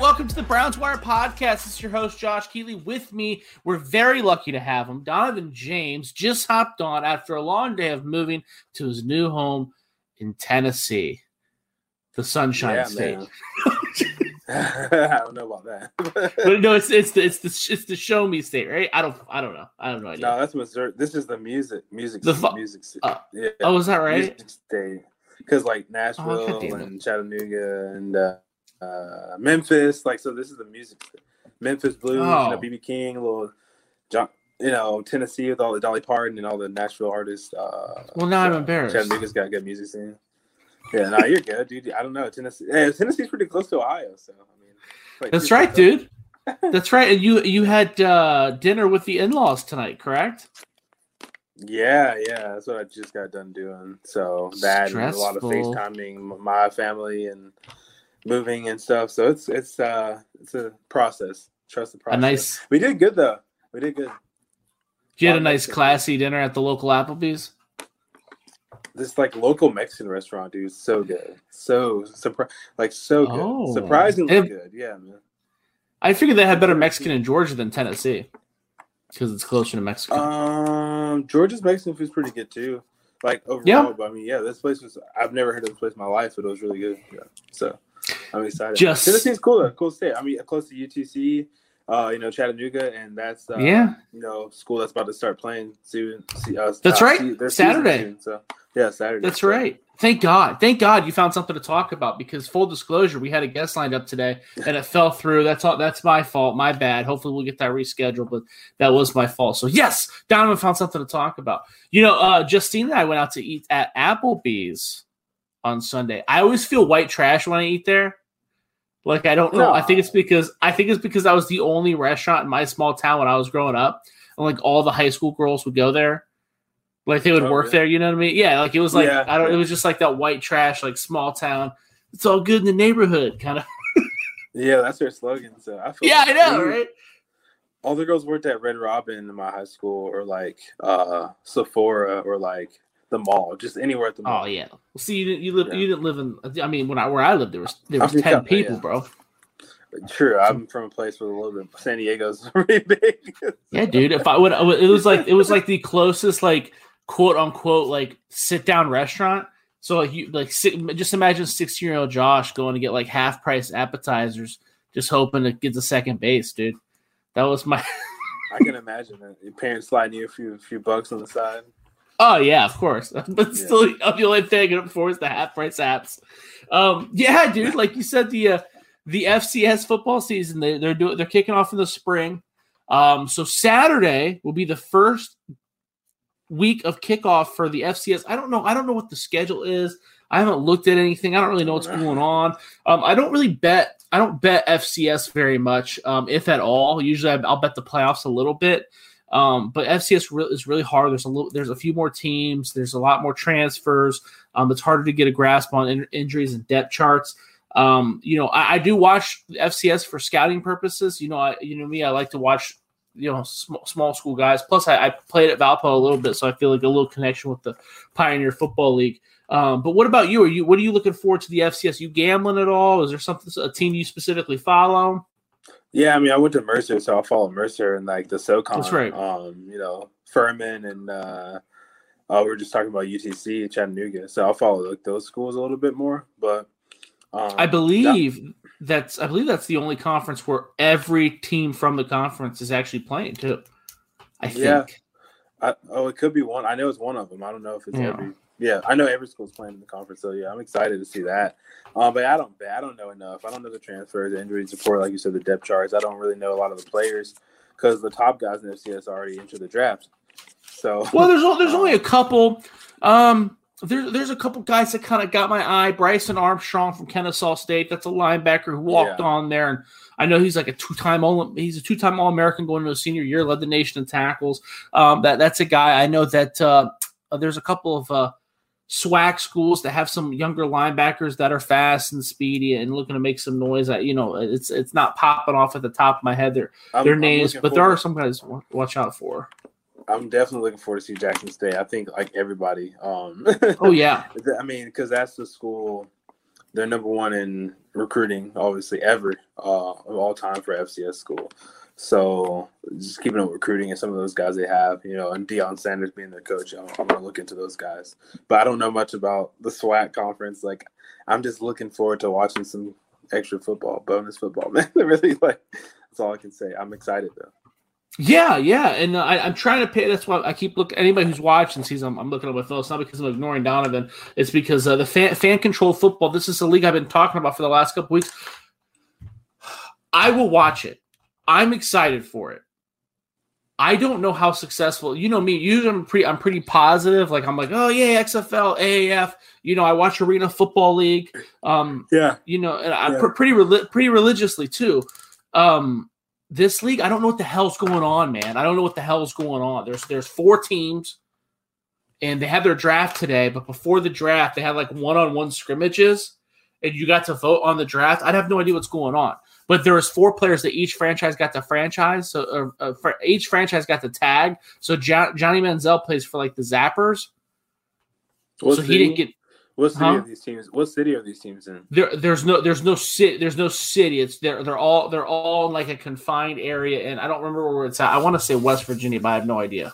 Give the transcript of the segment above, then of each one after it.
welcome to the Browns Wire Podcast. This is your host, Josh Keeley. With me, we're very lucky to have him. Donovan James just hopped on after a long day of moving to his new home in Tennessee, the Sunshine State. I don't know about that. But no, it's the Show Me State, right? I don't know. I have no idea. No, that's Missouri. This is the music state. Yeah. Oh, is that right? Music state. Because like Nashville and Chattanooga and Memphis, like, so this is the music state. Memphis Blues, BB King, little John, Tennessee with all the Dolly Parton and all the Nashville artists. Well, now I'm embarrassed. Chattanooga's got good music scene. Yeah, no, you're good, dude. I don't know. Tennessee's pretty close to Ohio, so I mean. Like, that's right, dude. That's right. And you had dinner with the in-laws tonight, correct? Yeah, that's what I just got done doing. So that and a lot of FaceTiming my family and moving and stuff. So it's a process. Trust the process. We did good though. We did good. You had a nice classy dinner at the local Applebee's? This like local Mexican restaurant, dude. So good. So good. Surprisingly good. Yeah, man. I figured they had better Mexican in Georgia than Tennessee because it's closer to Mexico. Georgia's Mexican food's pretty good too. Like overall, yeah. But I mean, this place I've never heard of this place in my life, but it was really good. Yeah. So I'm excited. Tennessee's cool though. Cool state. I mean, close to UTC, Chattanooga, and that's school that's about to start playing soon. That's right. Saturday. Soon, so yeah, Saturday. That's right. Thank God you found something to talk about, because full disclosure, we had a guest lined up today and it fell through. That's my fault. My bad. Hopefully we'll get that rescheduled, but that was my fault. So yes, Donovan found something to talk about. Justine and I went out to eat at Applebee's on Sunday. I always feel white trash when I eat there. Like, I don't know. I think it's because that was the only restaurant in my small town when I was growing up, and like all the high school girls would go there. Like they would work there, you know what I mean? Yeah, like it was like it was just like that white trash, like small town. It's all good in the neighborhood, kind of. Yeah, that's their slogan. So I know, right? All the girls worked at Red Robin in my high school, or like Sephora, or like the mall, just anywhere at the mall. Oh yeah. Well, see, you didn't live in. I mean, where I lived, there was 10 people, bro. True, I'm from a place with a little bit. San Diego's really big. Yeah, dude. If I would, it was like the closest, like, quote unquote, like sit down restaurant. So like just imagine 16-year-old Josh going to get like half price appetizers, just hoping to get to second base, dude. That was my. I can imagine that. Your parents sliding you a few bucks on the side. Oh yeah, of course. But still, the only thing up for is the half price apps. Yeah, dude. Like you said, the FCS football season they're kicking off in the spring. So Saturday will be the first week of kickoff for the FCS. I don't know what the schedule is. I haven't looked at anything. I don't really know what's going on. I don't bet FCS very much, if at all. Usually I'll bet the playoffs a little bit. But FCS is really hard. There's a few more teams. There's a lot more transfers. It's harder to get a grasp on injuries and depth charts. I do watch FCS for scouting purposes. I like to watch small school guys. Plus, I played at Valpo a little bit, so I feel like a little connection with the Pioneer Football League. But what about you? What are you looking forward to the FCS? You gambling at all? Is there a team you specifically follow? Yeah, I mean, I went to Mercer, so I'll follow Mercer and like the SoCon. That's right. Furman and we were just talking about UTC, Chattanooga. So I'll follow like those schools a little bit more. But I believe that's the only conference where every team from the conference is actually playing too. I think. It could be one. I know it's one of them. I don't know if it's every. Yeah, I know every school's playing in the conference, so yeah, I'm excited to see that. But I don't know enough. I don't know the transfers, the injuries report, like you said, the depth charts. I don't really know a lot of the players because the top guys in FCS already entered the draft. So there's only a couple. There's a couple guys that kind of got my eye. Bryson Armstrong from Kennesaw State. That's a linebacker who walked on there, and I know he's like a two-time All-American going into his senior year, led the nation in tackles. That's a guy. I know that there's a couple of SWAC schools that have some younger linebackers that are fast and speedy and looking to make some noise. It's not popping off at the top of my head. Their names, but there are some guys to watch out for. I'm definitely looking forward to see Jackson State. I think like everybody. Oh yeah. I mean, because that's the school they're number one in recruiting, obviously, ever of all time for FCS school. So just keeping up with recruiting and some of those guys they have, and Deion Sanders being their coach, I'm going to look into those guys. But I don't know much about the SWAC conference. Like, I'm just looking forward to watching some extra football, bonus football, man. Really, that's all I can say. I'm excited, though. Yeah, and I'm trying to pay. That's why I keep looking. Anybody who's watching sees I'm looking at my phone. It's not because I'm ignoring Donovan. It's because the fan control football. This is a league I've been talking about for the last couple weeks. I will watch it. I'm excited for it. I don't know how successful. You know me. Usually I'm pretty positive. Like I'm like, oh yeah, XFL, AAF. I watch Arena Football League. Yeah. And I pretty religiously too. This league, I don't know what the hell's going on, man. I don't know what the hell's going on. There's 4 teams, and they had their draft today. But before the draft, they had like one-on-one scrimmages, and you got to vote on the draft. I'd have no idea what's going on. But there was 4 players that each franchise got the franchise. So each franchise got the tag. So Johnny Manziel plays for like the Zappers. He didn't get. What city are these teams? What city are these teams in? There's no city. It's they're all in like a confined area, and I don't remember where it's at. I want to say West Virginia, but I have no idea.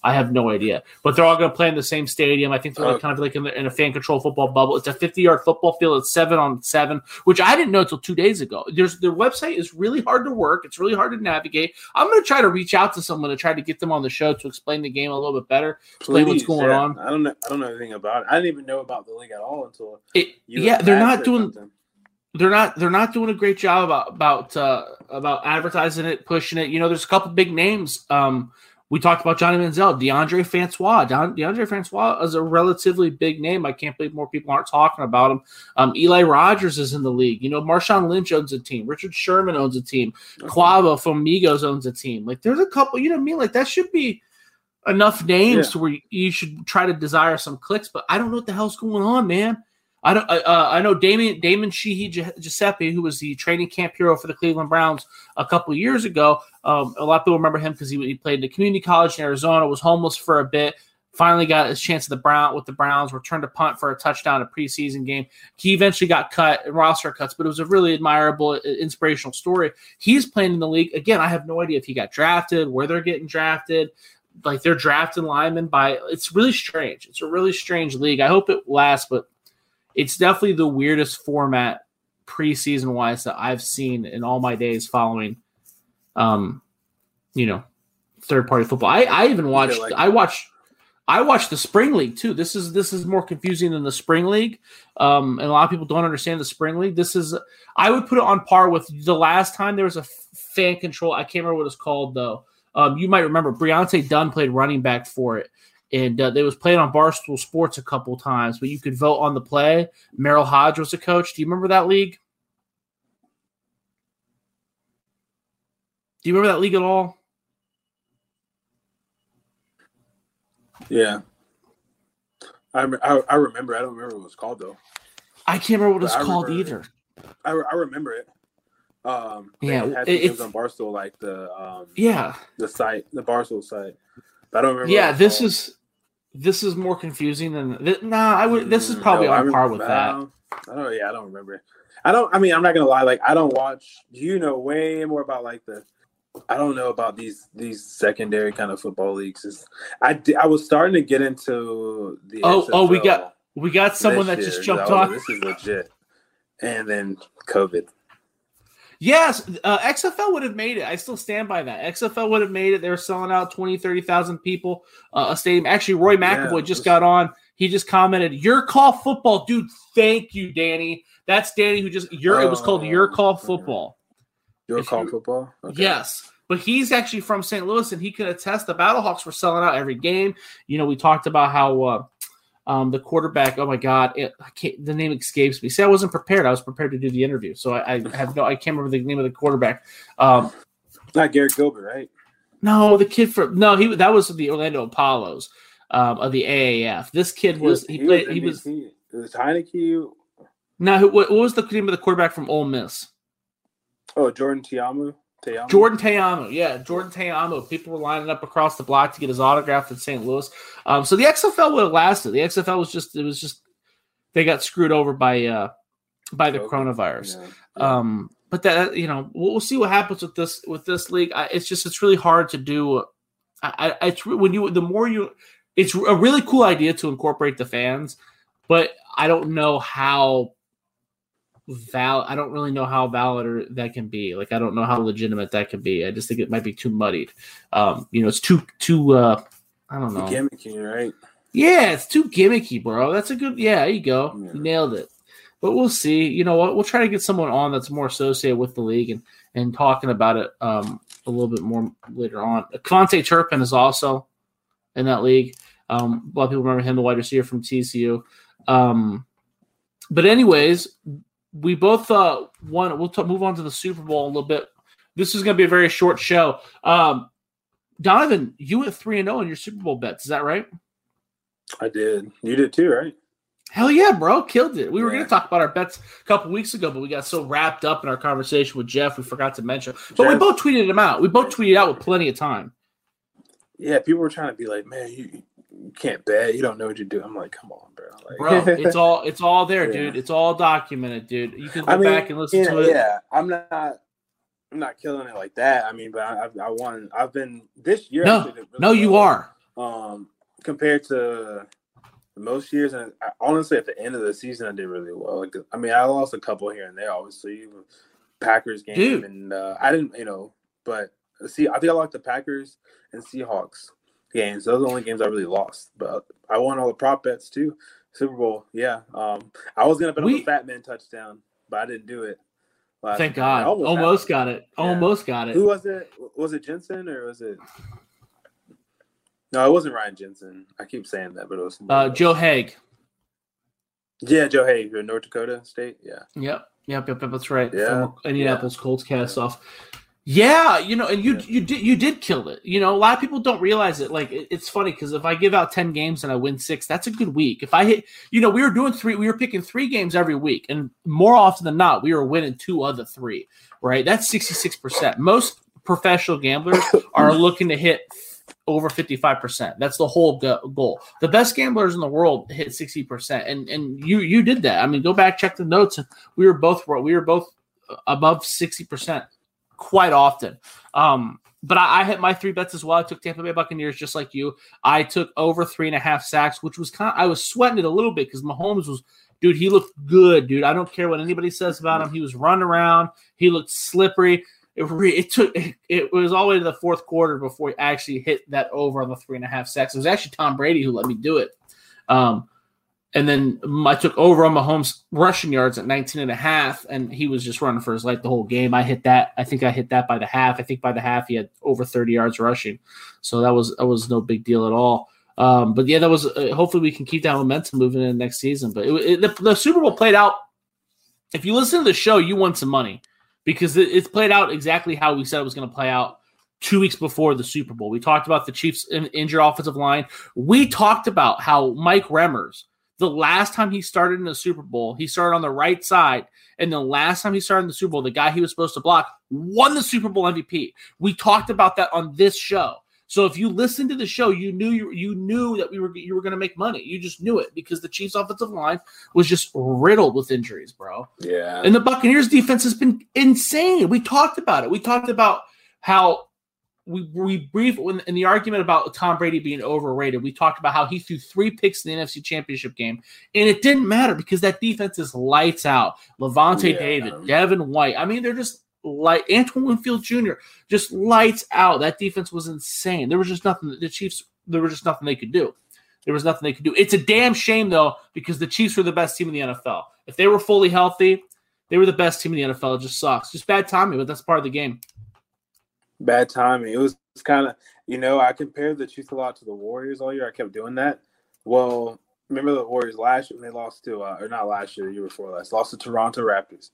But they're all going to play in the same stadium. I think they're kind of like in a fan control football bubble. It's a 50-yard football field. It's 7-on-7, which I didn't know until 2 days ago. Their website is really hard to work. It's really hard to navigate. I'm going to try to reach out to someone to try to get them on the show to explain the game a little bit better, explain what's going on. I don't know anything about it. I didn't even know about the league at all until they're not doing. They're not doing a great job about advertising it, pushing it. There's a couple big names. We talked about Johnny Manziel, DeAndre Francois. DeAndre Francois is a relatively big name. I can't believe more people aren't talking about him. Eli Rogers is in the league. Marshawn Lynch owns a team. Richard Sherman owns a team. Quavo from Migos owns a team. Like, there's a couple, Like, that should be enough names to where you should try to desire some clicks. But I don't know what the hell's going on, man. I know Damon Sheehy Giuseppe, who was the training camp hero for the Cleveland Browns a couple of years ago. A lot of people remember him because he played in the community college in Arizona, was homeless for a bit, finally got his chance with the Browns, returned to punt for a touchdown in a preseason game. He eventually got cut, roster cuts, but it was a really admirable, inspirational story. He's playing in the league. Again, I have no idea if he got drafted, where they're getting drafted. Like, they're drafting linemen it's really strange. It's a really strange league. I hope it lasts, but it's definitely the weirdest format preseason wise that I've seen in all my days following, third party football. I even watched. I watched the spring league too. This is more confusing than the spring league, and a lot of people don't understand the spring league. I would put it on par with the last time there was a fan control. I can't remember what it's called though. You might remember Briante Dunn played running back for it. And they was played on Barstool Sports a couple times, but you could vote on the play. Merrill Hodge was the coach. Do you remember that league? Do you remember that league at all? Yeah. I remember. I don't remember what it was called, though. I can't remember what it's called either. I remember it. It was on Barstool, like the site, the Barstool site. But I don't remember. Yeah, this is more confusing than this is probably on par with that. I don't remember. I'm not gonna lie. Like, I don't watch. You know way more about like I don't know about these secondary kind of football leagues. I was starting to get into the. We got someone that just jumped on. This is legit. And then COVID. Yes, XFL would have made it. I still stand by that. XFL would have made it. They were selling out 20, 30,000 people a stadium. Actually, Roy McAvoy just got on. He just commented, "Your Call Football." Dude, thank you, Danny. That's Danny who just – it was called Your Call Football. Your Call Football? Okay. Yes. But he's actually from St. Louis, and he can attest the Battlehawks were selling out every game. We talked about how the quarterback, oh my God, the name escapes me. See, I wasn't prepared. I was prepared to do the interview, so I can't remember the name of the quarterback. Not Garrett Gilbert, right? No, the kid that was the Orlando Apollos of the AAF. This kid was Heineke. No, what was the name of the quarterback from Ole Miss? Oh, Jordan Ta'amu. Jordan Ta'amu, yeah, Jordan Ta'amu. People were lining up across the block to get his autograph in St. Louis. So the XFL would have lasted. The XFL was just they got screwed over by by the coronavirus. Yeah. But that, we'll see what happens with this league. It's really hard to do. It's a really cool idea to incorporate the fans, but I don't know how I don't really know how valid that can be. Like, I don't know how legitimate that can be. I just think it might be too muddied. It's too I don't know. Gimmicky, right? Yeah, it's too gimmicky, bro. That's a good. Yeah, there you go. Yeah. You nailed it. But we'll see. You know what? We'll try to get someone on that's more associated with the league and talking about it a little bit more later on. Devontae Turpin is also in that league. A lot of people remember him, the wide receiver from TCU. But anyways, we both won. We'll move on to the Super Bowl a little bit. This is going to be a very short show. Donovan, you went 3-0 in your Super Bowl bets. Is that right? I did. You did too, right? Hell yeah, bro. Killed it. We were going to talk about our bets a couple weeks ago, but we got so wrapped up in our conversation with Jeff, we forgot to mention. But we both tweeted him out. We both tweeted out with plenty of time. Yeah, people were trying to be like, man, you can't bet. You don't know what you do. I'm like, come on, bro. Bro, it's all there, dude. It's all documented, dude. You can go back and listen to it. Yeah, I'm not killing it like that. I mean, but I won. I've been this year. You are. Compared to most years, and honestly, at the end of the season, I did really well. I mean, I lost a couple here and there, obviously, Packers game, dude. And I didn't, but see, I think I liked the Packers and Seahawks games. Those are the only games I really lost, but I won all the prop bets too. Super Bowl, yeah. I was gonna bet on the Fat Man touchdown, but I didn't do it. Thank God. Almost got it. Yeah. Almost got it. Who was it? Was it Jensen or was it? No, it wasn't Ryan Jensen. I keep saying that, but it was Joe Haig. Yeah, Joe Haig, North Dakota State. Yeah. Yep. That's right. Yeah. From Indianapolis Colts cast off. Yeah, and you did kill it. A lot of people don't realize it. Like, it's funny because if I give out 10 games and I win 6, that's a good week. If I hit, we were picking 3 games every week, and more often than not, we were winning 2 of the 3. Right? That's 66%. Most professional gamblers are looking to hit over 55%. That's the whole goal. The best gamblers in the world hit 60%, and you did that. I mean, go back, check the notes, and we were both above 60%. Quite often. But I hit my 3 bets as well. I took Tampa Bay Buccaneers just like you. I took over 3.5 sacks, which was I was sweating it a little bit because Mahomes dude, he looked good, dude. I don't care what anybody says about him. He was running around. He looked slippery. It was all the way to the fourth quarter before he actually hit that over on the 3.5 sacks. It was actually Tom Brady who let me do it. And then I took over on Mahomes' rushing yards at 19.5, and he was just running for his life the whole game. I hit that. I think I hit that by the half. I think by the half he had over 30 yards rushing, so that was no big deal at all. But yeah, that was. Hopefully, we can keep that momentum moving in next season. But the Super Bowl played out. If you listen to the show, you won some money because it's played out exactly how we said it was going to play out 2 weeks before the Super Bowl. We talked about the Chiefs' injured offensive line. We talked about how Mike Remmers, the last time he started in the Super Bowl, he started on the right side. And the last time he started in the Super Bowl, the guy he was supposed to block won the Super Bowl MVP. We talked about that on this show. So if you listened to the show, you knew that you were going to make money. You just knew it because the Chiefs' offensive line was just riddled with injuries, bro. Yeah. And the Buccaneers' defense has been insane. We talked about it. We talked about how we briefed in the argument about Tom Brady being overrated. We talked about how he threw 3 picks in the NFC Championship game, and it didn't matter because that defense is lights out. Levante David, Devin White. I mean, they're just Antoine Winfield Jr. just lights out. That defense was insane. There was just nothing. The Chiefs. There was just nothing they could do. It's a damn shame though because the Chiefs were the best team in the NFL. If they were fully healthy, they were the best team in the NFL. It just sucks. Just bad timing, but that's part of the game. Bad timing. It was kind of, I compared the Chiefs a lot to the Warriors all year. I kept doing that. Well, remember the Warriors last year when they lost to, or not last year, the year before last, lost to Toronto Raptors.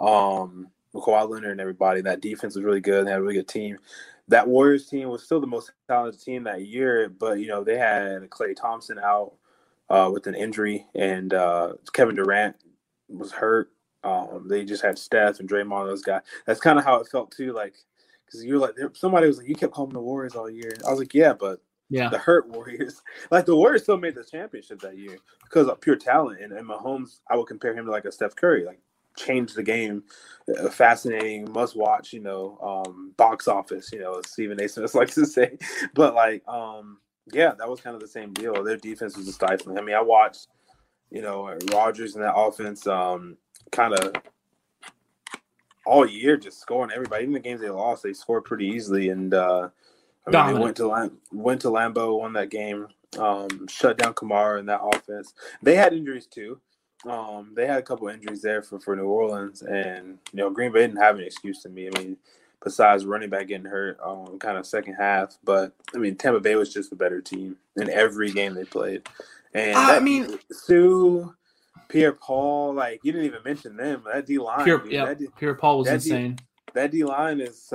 Kawhi Leonard and everybody. That defense was really good. They had a really good team. That Warriors team was still the most talented team that year, but, they had Klay Thompson out with an injury, and Kevin Durant was hurt. They just had Steph and Draymond, those guys. That's kind of how it felt, too, because you're like, somebody was like, you kept calling the Warriors all year. I was like, yeah, but the hurt Warriors. The Warriors still made the championship that year because of pure talent. And Mahomes, I would compare him to a Steph Curry. changed the game. Fascinating, must watch. Box office. As Stephen A. Smith likes to say. But yeah, that was kind of the same deal. Their defense was just stifling. I mean, I watched, Rodgers and that offense, kind of all year just scoring everybody. Even the games they lost, they scored pretty easily. And they went to Lambeau, won that game, shut down Kamara and that offense. They had injuries too. They had a couple injuries there for New Orleans, and Green Bay didn't have an excuse to me. I mean, besides running back getting hurt, kind of second half. But I mean, Tampa Bay was just a better team in every game they played. And Sue, Pierre-Paul, you didn't even mention them. That D line, Pierre-Paul was insane. That D line is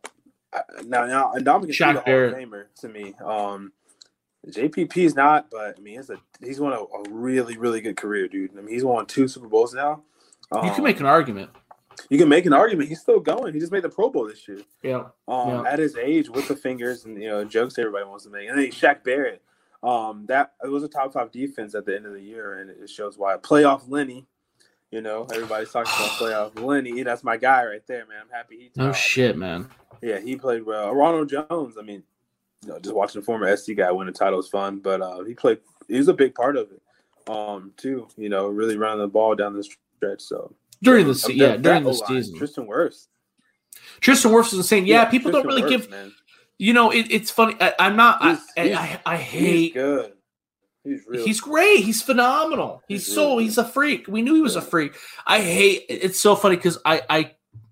now Dominic Hall of Famer to me. JPP is not, but I mean, he's won a really, really good career, dude. I mean, he's won 2 Super Bowls now. You can make an argument. You can make an argument. He's still going. He just made the Pro Bowl this year. Yeah. At his age, with the fingers and jokes everybody wants to make. And then Shaq Barrett. That it was a top 5 defense at the end of the year, and it shows why. Playoff Lenny. Everybody's talking about playoff Lenny. That's my guy right there, man. I'm happy he. No shit, man. Yeah, he played well. Ronald Jones. I mean, just watching the former SC guy win a title is fun, but he was a big part of it, too. Really running the ball down the stretch. So during the season, Tristan Wirfs is insane. Yeah, people don't really give. Man. It's funny. I'm not. I hate. He's good. He's great. He's phenomenal. He's a freak. We knew he was a freak. I hate. It's so funny because I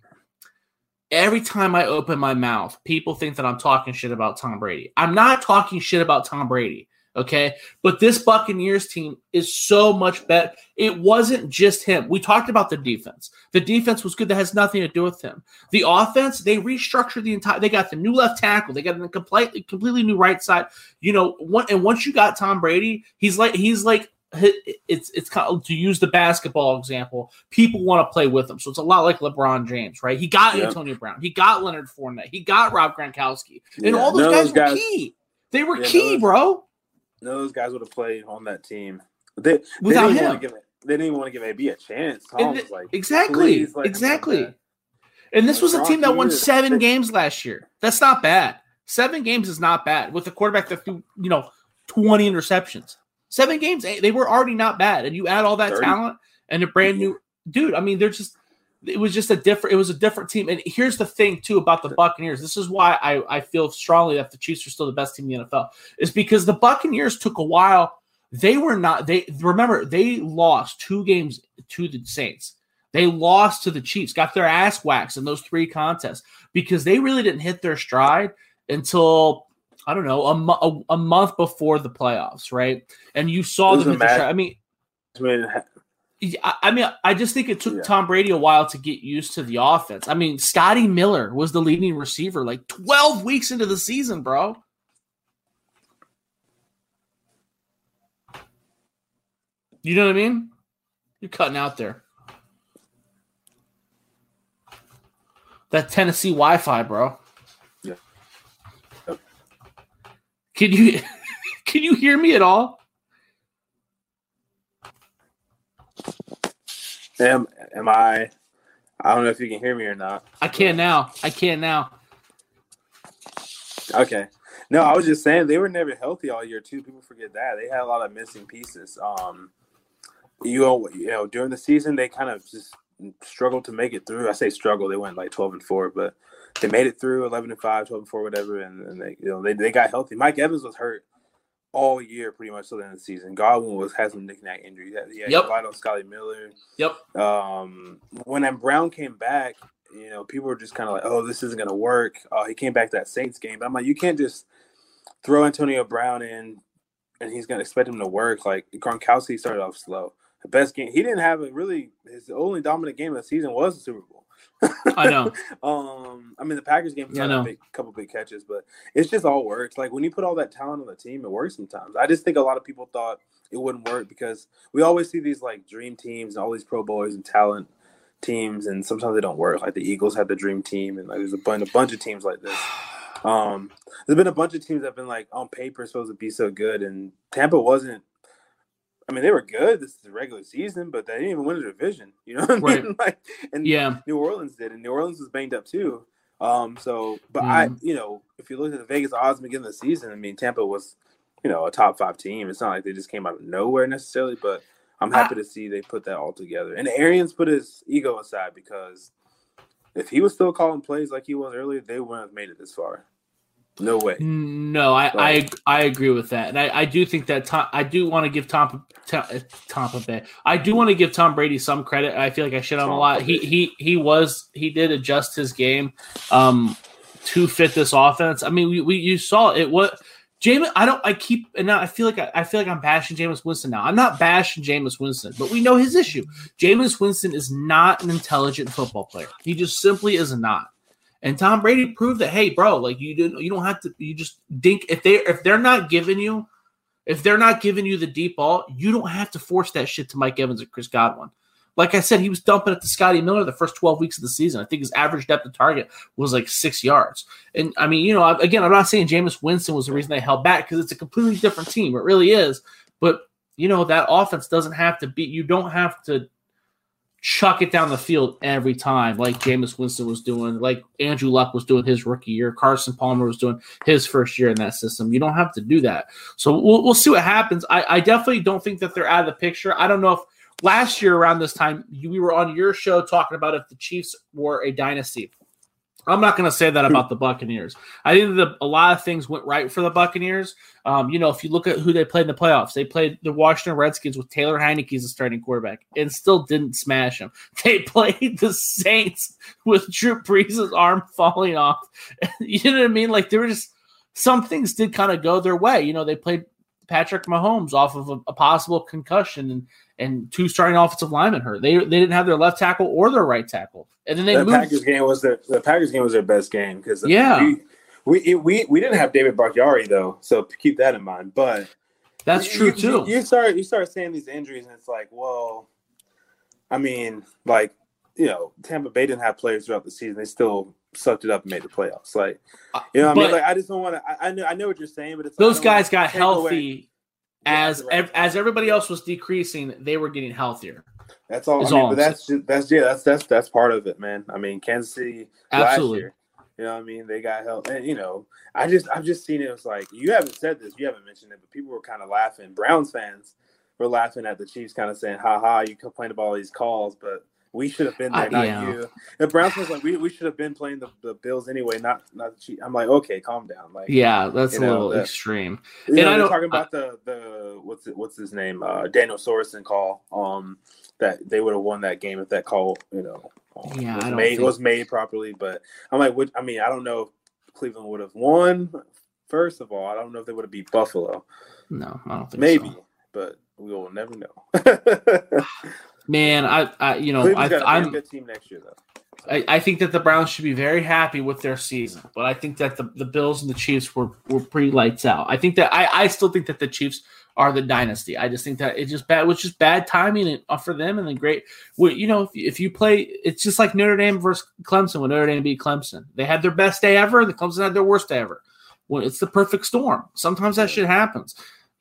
every time I open my mouth, people think that I'm talking shit about Tom Brady. I'm not talking shit about Tom Brady, okay? But this Buccaneers team is so much better. It wasn't just him. We talked about the defense. The defense was good. That has nothing to do with him. The offense, they restructured the entire – they got the new left tackle. They got a completely new right side. And once you got Tom Brady, he's like it's kind of, to use the basketball example, people want to play with him. So it's a lot like LeBron James, right? He got Antonio Brown. He got Leonard Fournette. He got Rob Gronkowski. And all those guys were key. They were key, bro. None of those guys would have played on that team. They Without him. They didn't even want to give AB a chance. Tom was like, exactly. And this was a team that won 7 games last year. That's not bad. 7 games is not bad with a quarterback that threw, 20 interceptions. 7 games, they were already not bad. And you add all that 30. talent and a brand new dude. I mean, it was a different team. And here's the thing too about the Buccaneers. This is why I feel strongly that the Chiefs are still the best team in the NFL, is because the Buccaneers took a while. They lost 2 games to the Saints. They lost to the Chiefs, got their ass waxed in those 3 contests because they really didn't hit their stride until, I don't know, a month before the playoffs, right? And you saw them hit their stride. I just think it took Tom Brady a while to get used to the offense. I mean, Scotty Miller was the leading receiver 12 weeks into the season, bro. You know what I mean? You're cutting out there. That Tennessee Wi-Fi, bro. Yeah. Can you hear me at all? Am I don't know if you can hear me or not. I can now. Okay. No, I was just saying they were never healthy all year too. People forget that. They had a lot of missing pieces. During the season they kind of just struggled to make it through. I say struggle, they went 12-4, but they made it through 11-5, 12-4, whatever, and they got healthy. Mike Evans was hurt all year pretty much till the end of the season. Godwin had some knick-knack injuries. He relied on Scotty Miller. Yep. When Brown came back, people were just kind of like, oh, this isn't going to work. He came back that Saints game. But I'm like, you can't just throw Antonio Brown in and he's going to expect him to work. Like, Gronkowski started off slow. The best game, he didn't have his only dominant game of the season was the Super Bowl. I know. The Packers game, he had a couple big catches, but it's just all works. Like, when you put all that talent on the team, it works sometimes. I just think a lot of people thought it wouldn't work because we always see these dream teams and all these Pro Bowlers and talent teams, and sometimes they don't work. Like the Eagles had the dream team, and there's a bunch of teams like this. There's been a bunch of teams that have been on paper supposed to be so good, and Tampa wasn't I mean, they were good. This is the regular season, but they didn't even win the division. You know what I mean? Like, and New Orleans did, and New Orleans was banged up too. If you look at the Vegas odds in the beginning of the season, I mean, Tampa was, a top 5 team. It's not like they just came out of nowhere necessarily, but I'm happy to see they put that all together. And Arians put his ego aside, because if he was still calling plays like he was earlier, they wouldn't have made it this far. No way. No, I agree with that, and I do think that I do want to give Tampa Bay. I do want to give Tom Brady some credit. I feel like I shit on him a lot. He did adjust his game to fit this offense. I mean, you saw it. What Jameis? I feel like I'm bashing Jameis Winston now. I'm not bashing Jameis Winston, but we know his issue. Jameis Winston is not an intelligent football player. He just simply is not. And Tom Brady proved that, hey, bro, like you don't have to. You just dink if they're not giving you the deep ball, you don't have to force that shit to Mike Evans or Chris Godwin. Like I said, he was dumping it to Scotty Miller the first 12 weeks of the season. I think his average depth of target was like 6 yards. And I mean, again, I'm not saying Jameis Winston was the reason they held back, because it's a completely different team. It really is. But that offense doesn't have to be. You don't have to chuck it down the field every time like Jameis Winston was doing, like Andrew Luck was doing his rookie year, Carson Palmer was doing his first year in that system. You don't have to do that. So we'll see what happens. I definitely don't think that they're out of the picture. I don't know if last year around this time we were on your show talking about if the Chiefs were a dynasty. I'm not going to say that about the Buccaneers. I think that a lot of things went right for the Buccaneers. If you look at who they played in the playoffs, they played the Washington Redskins with Taylor Heineke as a starting quarterback and still didn't smash them. They played the Saints with Drew Brees' arm falling off. You know what I mean? Like, there were just some things did kind of go their way. They played Patrick Mahomes off of a possible concussion and 2 starting offensive linemen hurt. They didn't have their left tackle or their right tackle. And then the Packers game was their best game, because we didn't have David Bakhtiari though, so keep that in mind. But that's true too. You start saying these injuries, and it's like, well, I mean, like, Tampa Bay didn't have players throughout the season. They still sucked it up and made the playoffs. Like, what I mean? Like, I just don't want to. I know what you're saying, but it's those guys got healthy as everybody else was decreasing. They were getting healthier. That's all. But that's part of it, man. I mean, Kansas City absolutely. Last year, what I mean, they got help, and I've just seen it. It's like, you haven't said this, you haven't mentioned it, but people were kind of laughing. Browns fans were laughing at the Chiefs, kind of saying, "Ha ha, you complain about all these calls, but we should have been there, not you." The Browns fans like, we should have been playing the Bills anyway, not the Chiefs. I'm like, okay, calm down. Like, yeah, that's a little extreme. And I know talking about the what's his name, Daniel Sorensen call, that they would have won that game if that call, was made properly. But I'm like, I don't know if Cleveland would have won. First of all, I don't know if they would have beat Buffalo. No, I don't think maybe, so. But we will never know. Man, I'm a good team next year though. I think that the Browns should be very happy with their season, but I think that the Bills and the Chiefs were pretty lights out. I think that I still think that the Chiefs are the dynasty. I just think that it was just bad timing for them, and then great. If you play, it's just like Notre Dame versus Clemson when Notre Dame beat Clemson. They had their best day ever, and the Clemson had their worst day ever. Well, it's the perfect storm. Sometimes that shit happens.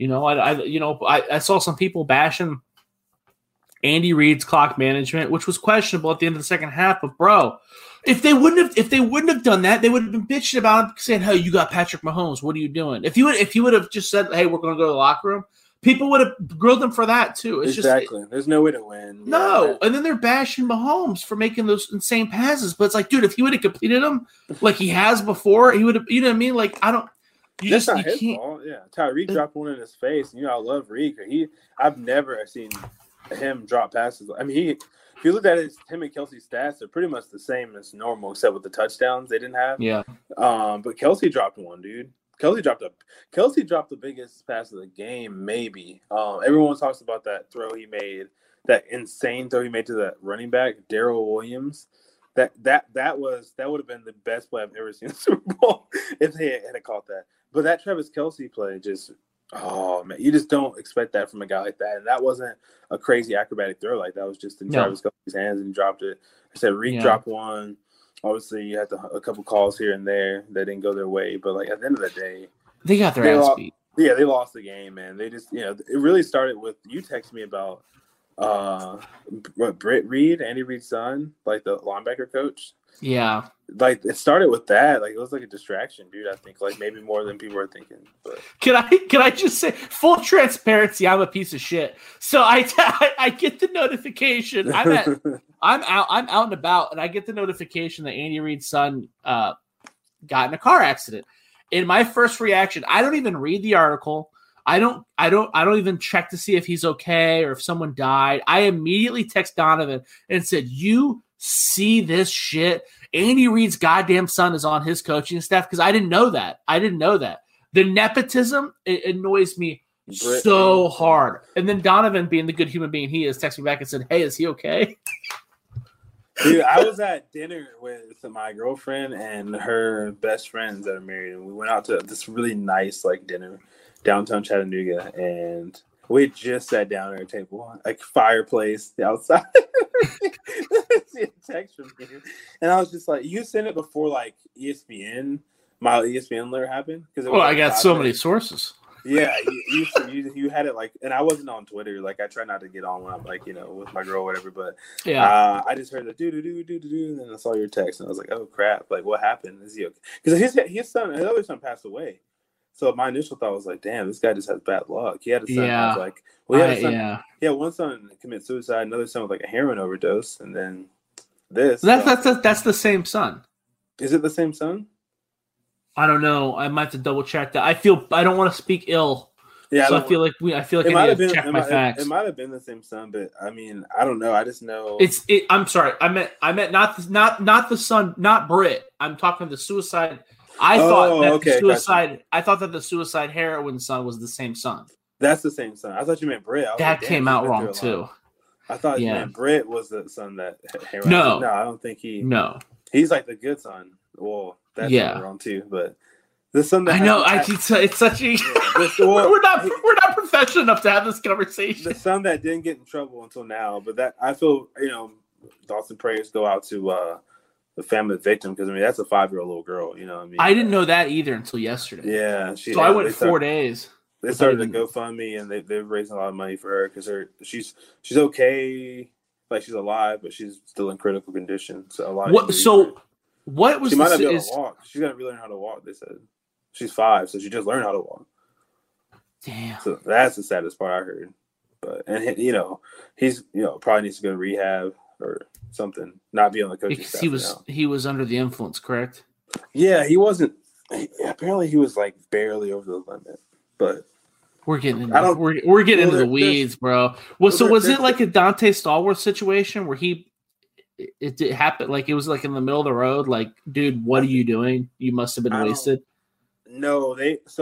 I saw some people bashing Andy Reid's clock management, which was questionable at the end of the second half. But bro, if they wouldn't have done that, they would have been bitching about him, saying, "Hey, you got Patrick Mahomes. What are you doing?" If you would have just said, "Hey, we're going to go to the locker room," people would have grilled them for that too. It's exactly. There's no way to win. No, and then they're bashing Mahomes for making those insane passes. But it's like, dude, if he would have completed them like he has before, he would have. You know what I mean? Like, I don't. That's not his fault. Yeah, Tyreek dropped one in his face. And, I love Reek. I've never seen him drop passes. I mean, if you look at him and Kelsey's stats, they're pretty much the same as normal, except with the touchdowns they didn't have. Yeah. But Kelsey dropped one, dude. Kelsey dropped the biggest pass of the game, maybe. Everyone talks about that throw he made, that insane throw he made to that running back, Darrell Williams. That would have been the best play I've ever seen in the Super Bowl if they had caught that. But that Travis Kelce play just, oh man, you just don't expect that from a guy like that. And that wasn't a crazy acrobatic throw. Like, that was just in Travis Kelce's hands and he dropped it. I said Reek dropped one. Obviously, you had a couple calls here and there that didn't go their way. But like, at the end of the day, they got their ass beat. Yeah, they lost the game, man. They just, it really started with you text me about Britt Reed, Andy Reid's son, like the linebacker coach. Yeah. Like it started with that. Like it was like a distraction, dude. I think like maybe more than people are thinking. But Can I just say full transparency? I'm a piece of shit. So I get the notification. I'm out and about, and I get the notification that Andy Reid's son got in a car accident. In my first reaction, I don't even read the article. I don't even check to see if he's okay or if someone died. I immediately text Donovan and said, "You see this shit? Andy Reid's goddamn son is on his coaching staff," because I didn't know that. The nepotism, it annoys me so hard. And then Donovan, being the good human being he is, texted me back and said, "Hey, is he okay?" Dude, I was at dinner with my girlfriend and her best friends that are married, and we went out to this really nice like dinner downtown Chattanooga, and we just sat down at a table, like fireplace outside. See a text from me, and I was just like, "You sent it before like ESPN, my ESPN alert happened?" Because I got so many sources. Yeah, you had it like, and I wasn't on Twitter. Like I try not to get on when I'm like with my girl or whatever. But yeah, I just heard the do, and then I saw your text, and I was like, "Oh crap! Like what happened? Is he okay?" Because his other son passed away. So my initial thought was like, "Damn, this guy just has bad luck." He had a son that was like, he had one son commit suicide, another son with like a heroin overdose, and then this. That's the same son. Is it the same son? I don't know. I might have to double check that. I don't want to speak ill. Yeah, so I feel like I need to check my facts. It might have been the same son, but I mean, I don't know. I just know I'm sorry. I meant not the son, not Britt. I'm talking the suicide. I thought that the suicide heroin son was the same son. That's the same son. I thought you meant Britt. That came out wrong too. I thought you meant Britt was the son that heroin. No, I don't think he. No, he's like the good son. Well, that's wrong too, but the son that I know. It's such a. We're not professional enough to have this conversation. The son that didn't get in trouble until now, but that I feel thoughts and prayers go out to the family victim, because I mean that's a 5-year-old little girl. You know what I mean? I didn't know that either until yesterday. Yeah, I went 4 days. They started a GoFundMe and they're raising a lot of money for her because she's okay, like she's alive, but she's still in critical condition. So what was she might not be able to walk? She's got to relearn how to walk. They said she's 5, so she just learned how to walk. Damn. So that's the saddest part I heard. But he's probably needs to go to rehab or something, not be on the coaching staff. He was under the influence, correct? Yeah, he wasn't. Apparently, he was like barely over the limit. But we're getting into the weeds, bro. Was it like a Dante Stallworth situation where it happened like it was like in the middle of the road? Like, dude, what are you doing? You must have been wasted. No,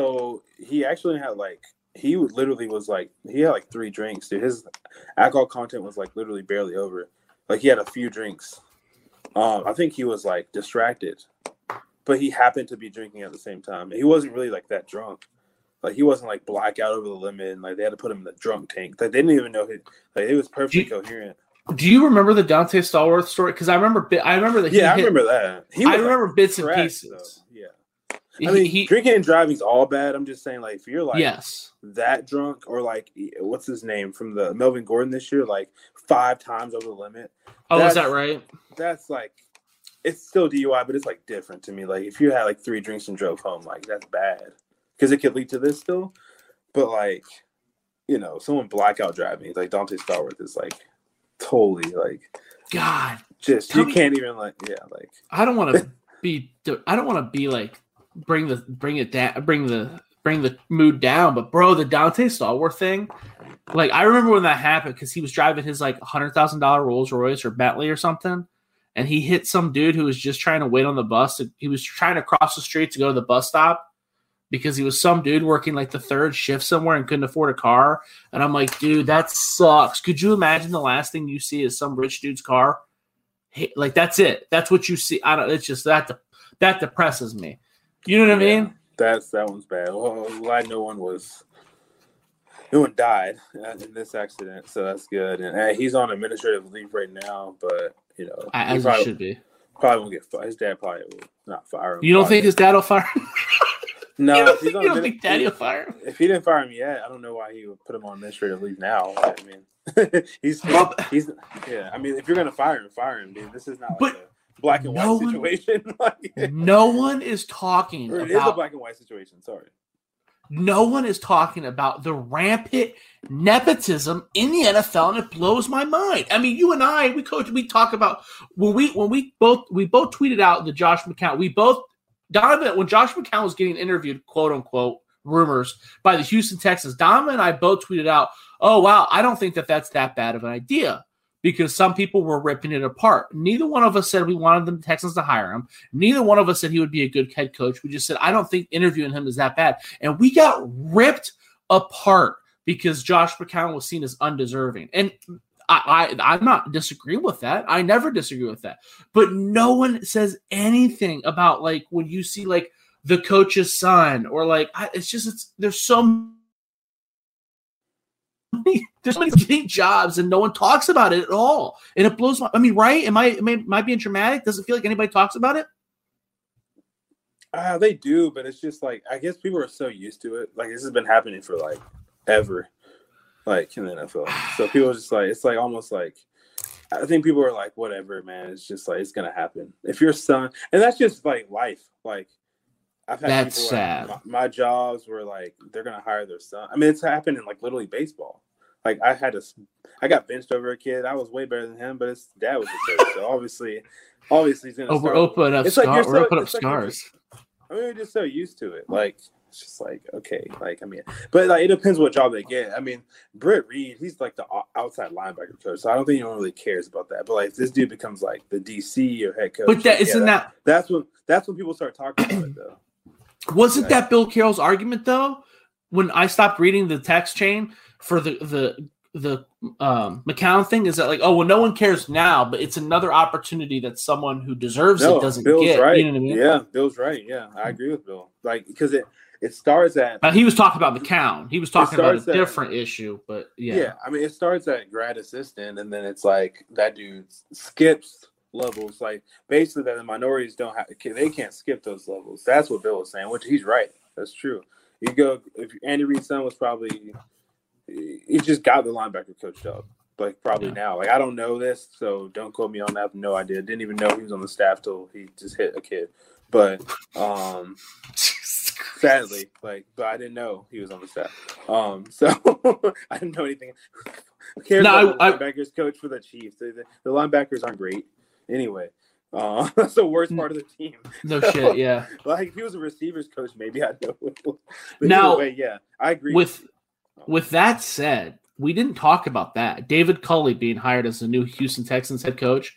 he actually had he literally was like he had like 3 drinks, dude. His alcohol content was like literally barely over. Like he had a few drinks. I think he was like distracted, but he happened to be drinking at the same time. He wasn't really like that drunk. Like he wasn't like blackout over the limit, and like they had to put him in the drunk tank. Like they didn't even know he was perfectly coherent. Do you remember the Dante Stallworth story? Because I remember that. I remember that. I remember bits and pieces. Though. Yeah, I mean, drinking and driving is all bad. I'm just saying, like, if you're like that drunk, or like what's his name from the Melvin Gordon this year, like 5 times over the limit. Oh, is that right? That's like, it's still DUI, but it's like different to me. Like if you had like 3 drinks and drove home, like that's bad. Because it could lead to this still. But, like, someone blackout driving, like Dante Stallworth is, like, totally, like, God. Just, you can't even, like, I don't want to be, like, bring the mood down. But, bro, the Dante Stallworth thing, like, I remember when that happened because he was driving his, like, $100,000 Rolls Royce or Bentley or something. And he hit some dude who was just trying to wait on the bus. He was trying to cross the street to go to the bus stop, because he was some dude working like the 3rd shift somewhere and couldn't afford a car. And I'm like, dude, that sucks. Could you imagine the last thing you see is some rich dude's car? Hey, like, that's it. That's what you see. It's just that depresses me. You know what I mean? That one's bad. Well, I'm glad no one died in this accident. So that's good. And he's on administrative leave right now, but as he should be. Probably won't get fired. His dad probably will not fire him. You don't think his dad will fire him? No, You don't think Daddy will fire him? If he didn't fire him yet, I don't know why he would put him on administrative leave now. I mean, he's yeah. I mean, if you're gonna fire him, dude. This is not like a black and white situation. No one is talking about. It is a black and white situation. Sorry. No one is talking about the rampant nepotism in the NFL, and it blows my mind. I mean, you and I, we talk about when we both tweeted out the Josh McCown. Donovan, when Josh McCown was getting interviewed, quote unquote, rumors by the Houston Texans, Donovan and I both tweeted out, "Oh wow, I don't think that's that bad of an idea." Because some people were ripping it apart. Neither one of us said we wanted the Texans to hire him. Neither one of us said he would be a good head coach. We just said, I don't think interviewing him is that bad. And we got ripped apart because Josh McCown was seen as undeserving. And I'm not disagreeing with that. I never disagree with that. But no one says anything about, like, when you see, like, the coach's son or, like, there's so many getting jobs and no one talks about it at all, and it blows my. I mean, right? Am I being dramatic? Does it feel like anybody talks about it? They do, but it's just like, I guess people are so used to it. Like, this has been happening for like ever, like in the NFL. So people are just like, it's like almost like, I think people are like, whatever, man. It's just like, it's gonna happen. If your son, and that's just like life. Like, I've had that's people sad. My jobs were like, they're gonna hire their son. I mean, it's happened in like literally baseball. Like, I got benched over a kid. I was way better than him, but his dad was a coach. So obviously he's gonna. We're opening up scars. We're opening up scars. I mean, we're just so used to it. Like, it's just like, okay, like, I mean, but like, it depends what job they get. I mean, Britt Reed, he's like the outside linebacker coach, so I don't think anyone really cares about that. But like, if this dude becomes like the DC or head coach, but that's when people start talking about it, though. Wasn't that Bill Carroll's argument though? When I stopped reading the text chain for the McCown thing, is that like, oh well, no one cares now, but it's another opportunity that someone who deserves it doesn't get. Right. You know what I mean? Yeah, Bill's right. Yeah, I agree with Bill. Like, because it starts at. He was talking about McCown. He was talking about a different issue, but yeah. Yeah, I mean, it starts at grad assistant, and then it's like that dude skips levels. Like, basically, that the minorities they can't skip those levels. That's what Bill was saying, which he's right. That's true. You go, if Andy Reid's son was probably, he just got the linebacker coach job, like probably now. Like, I don't know this, so don't quote me on that. I have no idea. Didn't even know he was on the staff till he just hit a kid. But sadly, like, but I didn't know he was on the staff. So I didn't know anything. Who cares about the linebackers coach for the Chiefs? The linebackers aren't great anyway. That's the worst part of the team. No shit, yeah. Like, if he was a receivers coach, maybe I'd know. But now, way, yeah, I agree. With that said, we didn't talk about that. David Culley being hired as the new Houston Texans head coach.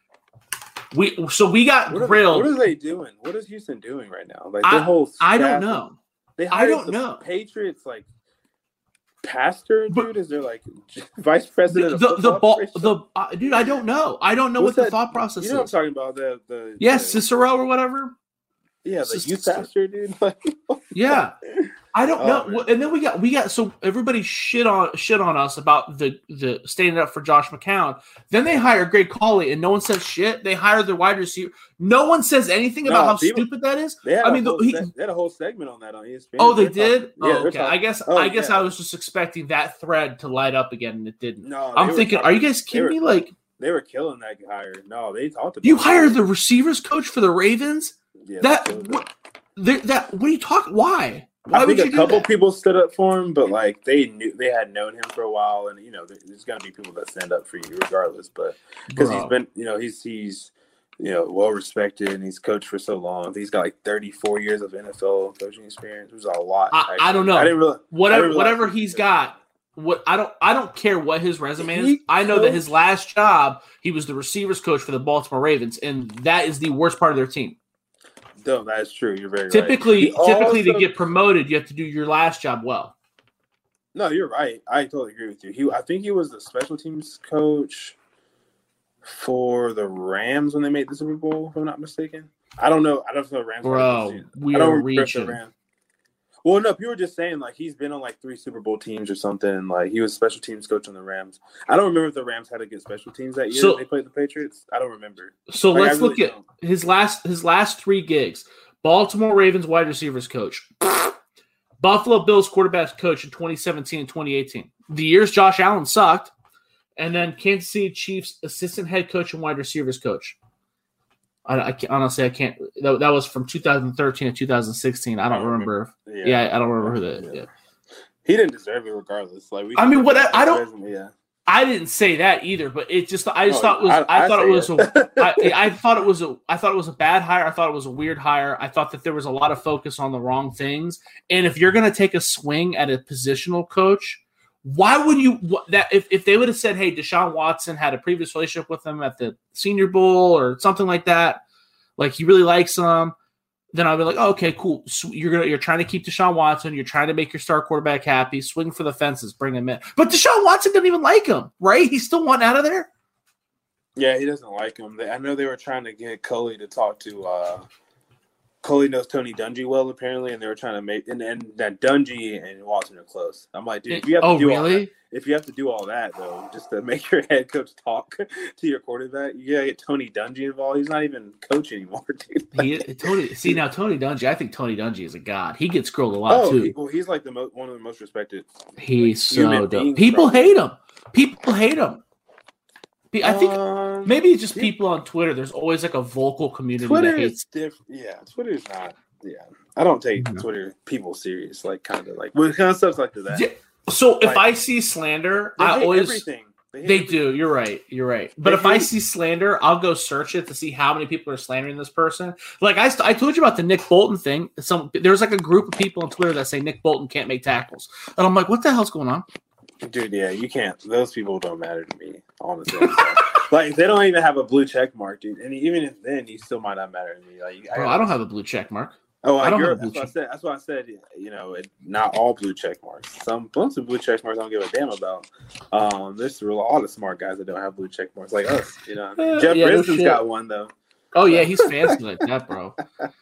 We got grilled. What are they doing? What is Houston doing right now? Like, their whole staff, I don't know. I don't know. Patriots, like, pastor, dude? Is there like vice president? Dude, I don't know. I don't know what the thought process is. You know what I'm talking about? Cicero or whatever. Yeah, the youth pastor, dude. Yeah, I don't know. And then we got so everybody shit on us about the standing up for Josh McCown. Then they hire Greg Colley, and no one says shit. They hire the wide receiver. No one says anything about how stupid that is. They had a whole segment on that on ESPN. Oh, they did. Okay. I guess I was just expecting that thread to light up again, and it didn't. No, I'm thinking, are you guys kidding me? Like, they were killing that hire. No, they talked about. You hired the receivers coach for the Ravens. Yeah, what are you talking? Why? I think a couple people stood up for him, but like they had known him for a while, and there's gonna be people that stand up for you regardless. But because he's been, he's well respected, and he's coached for so long. He's got like 34 years of NFL coaching experience. It was a lot. I don't know. I didn't really, whatever he's got. I don't care what his resume is. I know that his last job, he was the receivers coach for the Baltimore Ravens, and that is the worst part of their team. No, that is true. You're very right. Typically, to get promoted, you have to do your last job well. No, you're right. I totally agree with you. I think he was the special teams coach for the Rams when they made the Super Bowl, if I'm not mistaken. I don't know. I don't know the Rams. Bro, we are reaching. Well, no, people were just saying, like, he's been on, like, 3 Super Bowl teams or something. And, like, he was special teams coach on the Rams. I don't remember if the Rams had a good special teams that year they played the Patriots. I don't remember. So let's look at his last 3 gigs. Baltimore Ravens wide receivers coach. Buffalo Bills quarterbacks coach in 2017 and 2018. The years Josh Allen sucked. And then Kansas City Chiefs assistant head coach and wide receivers coach. I can't. That was from 2013 to 2016. I don't remember. Yeah, I don't remember who that. Yeah. He didn't deserve it regardless. Like I don't. Yeah. I didn't say that either, but it just. I thought it was a bad hire. I thought it was a weird hire. I thought that there was a lot of focus on the wrong things. And if you're going to take a swing at a positional coach, why would you that if they would have said, hey, Deshaun Watson had a previous relationship with him at the Senior Bowl or something like that, like he really likes him, then I'd be like, oh, okay, cool. So you're trying to keep Deshaun Watson, you're trying to make your star quarterback happy, swing for the fences, bring him in. But Deshaun Watson didn't even like him, right? He still wanted out of there. Yeah, he doesn't like him. I know they were trying to get Culley to talk to Culley knows Tony Dungy well, apparently, and they were trying to make and that Dungy and Watson are close. I'm like, dude, if you have to do all that though, just to make your head coach talk to your quarterback, you gotta get Tony Dungy involved. He's not even coach anymore, dude. Tony Dungy. I think Tony Dungy is a god. He gets grilled a lot too. He's like one of the most respected. He's so dope. People hate him. I think maybe just people on Twitter. There's always like a vocal community Twitter that hates. Yeah, Twitter's not. Yeah, I don't take Twitter people serious. Like kind of when kind of stuff like that. Yeah. So if I see slander, I always everything. They do. You're right. But if I see slander, I'll go search it to see how many people are slandering this person. Like I told you about the Nick Bolton thing. There's like a group of people on Twitter that say Nick Bolton can't make tackles, and I'm like, what the hell's going on? Dude, yeah, you can't. Those people don't matter to me, honestly. Like, they don't even have a blue check mark, dude. And even if then, you still might not matter to me. Like, I don't have a blue check mark. Oh, I don't have a blue check. That's what I said. You know, not all blue check marks. Some blue check marks I don't give a damn about. There's a lot of smart guys that don't have blue check marks, like us. You know, Jeff Briston's got one though. Oh yeah, he's fancy like that, bro.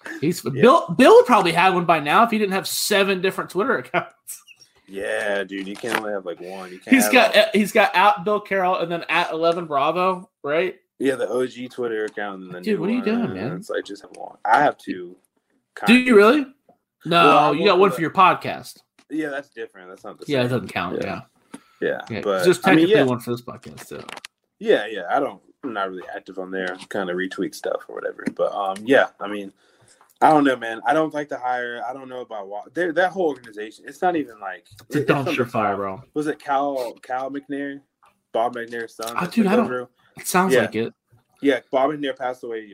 Bill would probably have one by now if he didn't have 7 different Twitter accounts. Yeah, dude, you can't only have like one. You can't. He's got at Bill Carroll and then at 11 Bravo, right? Yeah, the OG Twitter account and then dude, what are you doing, man? It's like just have one. I have 2. Do you really? No, you got one for your podcast. Yeah, that's different. That's not the same. Yeah, it doesn't count. Yeah, but just technically one for this podcast too. Yeah. I'm not really active on there. Kind of retweet stuff or whatever. But I mean. I don't know, man. I don't like the hire. I don't know about that whole organization. It's not even like it's a dumpster fire, bro. Was it Cal McNair, Bob McNair's son? Dude, I don't. It sounds like it. Yeah, Bob McNair passed away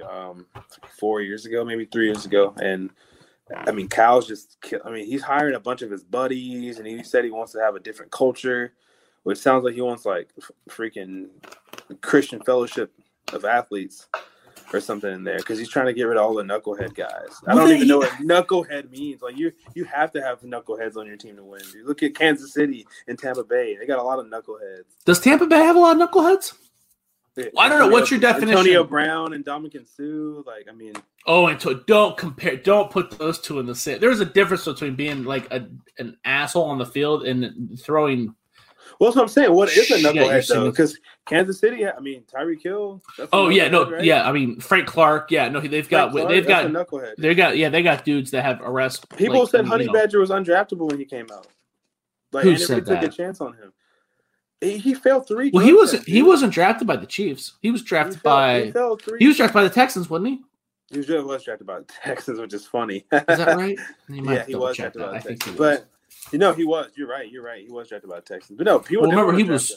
4 years ago, maybe 3 years ago, and I mean, Cal's just. I mean, he's hiring a bunch of his buddies, and he said he wants to have a different culture, which sounds like he wants like freaking Christian Fellowship of Athletes. Or something in there because he's trying to get rid of all the knucklehead guys. I don't even know what knucklehead means. Like you have to have knuckleheads on your team to win. You look at Kansas City and Tampa Bay; they got a lot of knuckleheads. Does Tampa Bay have a lot of knuckleheads? Well, I don't know. What's your definition? Antonio Brown and Dominican Sue. Like, I mean, don't compare. Don't put those two in the same. There's a difference between being like an asshole on the field and throwing. Well, that's what I'm saying. What is a knucklehead though? Because Kansas City, I mean, Tyreek Hill. Right? I mean, Frank Clark. Yeah, no, they've got knucklehead. They got dudes that have arrest. People said Honey Badger was undraftable when he came out. Like, who said that? Took a chance on him. He failed 3. Well, he wasn't drafted by the Chiefs. He was drafted by. He was drafted by the Texans, wasn't he? He was drafted by the Texans, which is funny. Is that right? He was drafted by the Texans, but. He was. You're right. He was drafted by the Texans. But no, people remember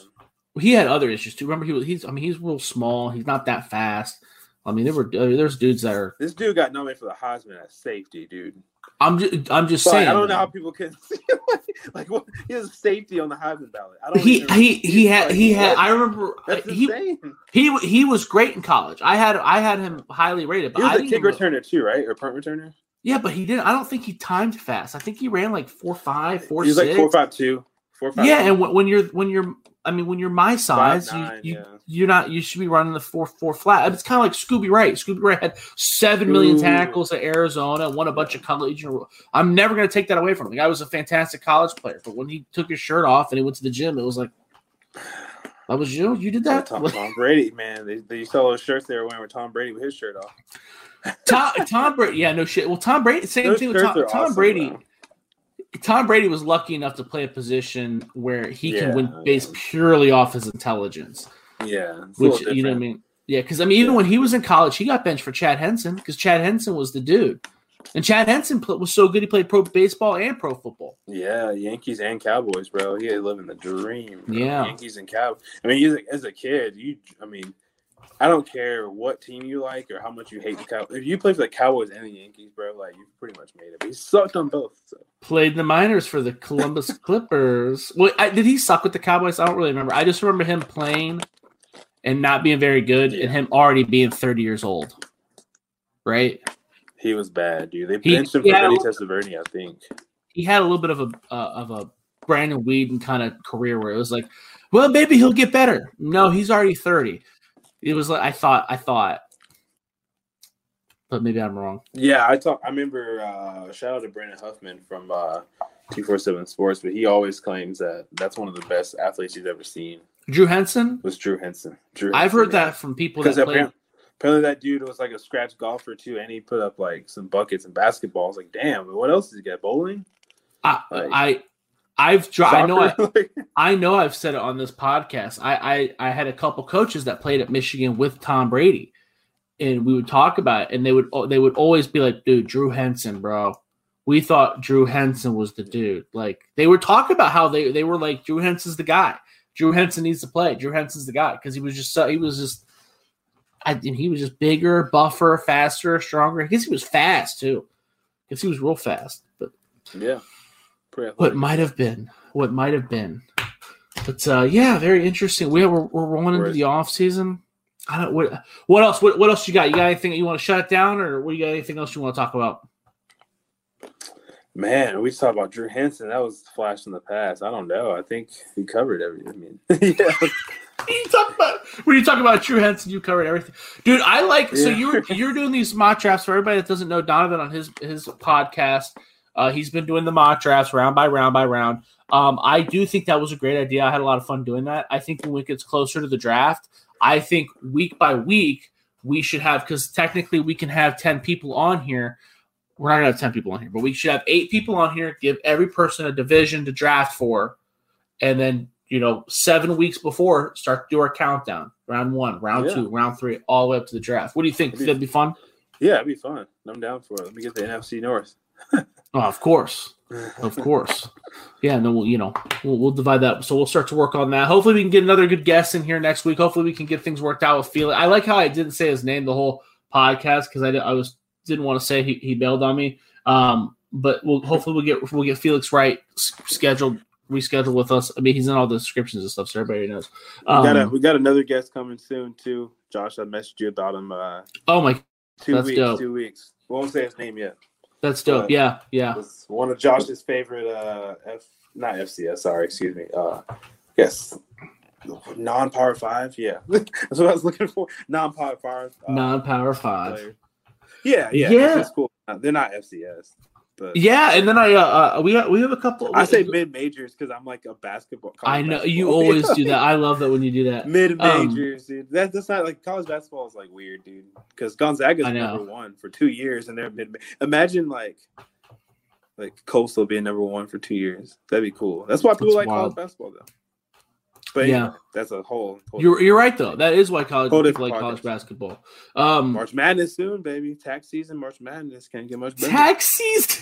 he had other issues too. Remember he's real small. He's not that fast. I mean, there's dudes that are. This dude got nominated for the Heisman as safety, dude. I'm just saying. I don't know how people can like what he has safety on the Heisman ballot. I don't. He had. I remember that's insane. He was great in college. I had him highly rated. But he was a kick returner too, right? Or punt returner. Yeah, but he didn't. I don't think he timed fast. I think he ran like 4.5, 4.6. He was like 4.52, 4.5. Yeah, and when you're my size, 5'9", you should be running the 4.4 flat. It's kind of like Scooby Wright. Scooby Wright had 7 million tackles at Arizona, won a bunch of college. I'm never going to take that away from him. The guy was a fantastic college player, but when he took his shirt off and he went to the gym, it was like, that was you. You did that. Tom Brady, man. They saw those shirts they were wearing with Tom Brady with his shirt off. Tom Brady, yeah, no shit. Well, Tom Brady, same Those thing with shirts Tom, are Tom awesome, Brady. bro. Tom Brady was lucky enough to play a position where he can win Yeah, based purely off his intelligence. Yeah, it's a Which, little you know what I different. mean? Yeah, because I mean, even when he was in college, he got benched for Chad Henson because Chad Henson was the dude. And Chad Henson was so good, he played pro baseball and pro football. Yeah, Yankees and Cowboys, bro. He had living the dream. Bro. Yeah. Yankees and Cowboys. I mean, as a kid, I don't care what team you like or how much you hate the Cowboys. If you play for the Cowboys and the Yankees, bro, like you pretty much made it. But he sucked on both. So. Played in the minors for the Columbus Clippers. Well, did he suck with the Cowboys? I don't really remember. I just remember him playing and not being very good, and him already being 30 years old. Right? He was bad, dude. They benched him for Vinny Testaverde, I think. He had a little bit of a Brandon Weeden kind of career where it was like, well, maybe he'll get better. No, he's already 30. It was like I thought, but maybe I'm wrong. Yeah, I remember. Shout out to Brandon Huffman from 247 Sports, but he always claims that that's one of the best athletes he's ever seen. Drew Henson was Drew Henson. I've heard that from people that played. Apparently that dude was like a scratch golfer too, and he put up like some buckets and basketballs. Like, damn, what else did he get? Bowling? I know I've said it on this podcast. I had a couple coaches that played at Michigan with Tom Brady, and we would talk about it, and they would always be like, dude, Drew Henson, bro. We thought Drew Henson was the dude. Like, they would talk about how they were like, Drew Henson's the guy. Drew Henson needs to play. Drew Henson's the guy because he was just bigger, buffer, faster, stronger. I guess he was fast too. I guess he was real fast. But yeah, what might have been. But yeah, very interesting. We're rolling into the off season. I don't. What else? What else you got? You got anything that you want to shut it down, or what? You got anything else you want to talk about? Man, we talked about Drew Henson. That was a flash in the past. I don't know. I think he covered everything. Yeah. When you talk about Drew Henson, you covered everything, dude. I like. So you're doing these mock drafts for everybody that doesn't know Donovan on his podcast. He's been doing the mock drafts round by round by round. I do think that was a great idea. I had a lot of fun doing that. I think when it gets closer to the draft, I think week by week we should have, because technically we can have 10 people on here. We're not gonna have 10 people on here, but we should have 8 people on here. Give every person a division to draft for, and then 7 weeks before start to do our countdown. Round 1, round 2, round 3, all the way up to the draft. What do you think? That'd be fun? Yeah, it'd be fun. I'm down for it. Let me get the NFC North. Oh, of course. Yeah, and then we'll divide that. So we'll start to work on that. Hopefully we can get another good guest in here next week. Hopefully we can get things worked out with Felix. I like how I didn't say his name the whole podcast because didn't want to say he bailed on me. But hopefully we'll get Felix Wright rescheduled with us. I mean, he's in all the descriptions and stuff, so everybody knows. We got another guest coming soon too. Josh, I messaged you about him. Oh my, 2 weeks. Dope. 2 weeks. Won't say his name yet. That's dope. Yeah. It's one of Josh's favorite not FCS. Sorry, excuse me. Yes, non-Power 5. Yeah, that's what I was looking for. Non-Power 5. Non-Power 5. Player. Yeah. It's cool. They're not FCS. But yeah, and then we have a couple. I say mid majors because I'm like a basketball. I know you always do that. I love that when you do that. Mid majors, dude. That's not like college basketball is like weird, dude. Because Gonzaga's number 1 for 2 years, and they're mid. Imagine like Coastal being number 1 for 2 years. That'd be cool. That's why people like college basketball though. But yeah, that's a whole you're right though. That is why people like college basketball. March Madness soon, baby. Tax season, March Madness can't get much better. Tax season.